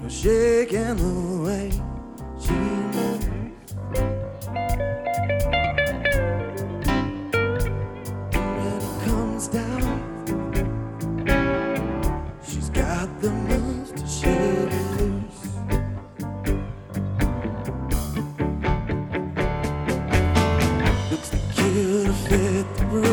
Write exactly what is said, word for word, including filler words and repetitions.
shaking the way she moves. When it comes down, she's got the moves to shake it loose. Looks the cute to fit the rule.